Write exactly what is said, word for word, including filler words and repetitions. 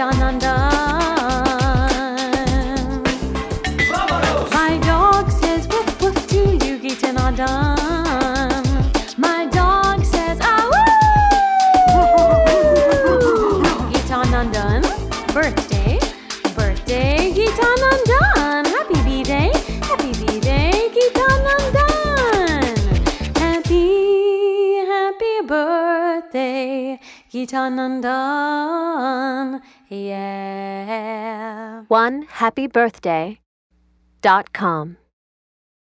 Gita Nandan. My dog says woof woof to you, Gita Nandan. My dog says ah woo. Gita Nandan, birthday, birthday, Gita Nandan. Happy B-Day, happy B-Day, Gita Nandan. Happy, happy birthday, Gita Nandan. Yeah. one happy birthday dot com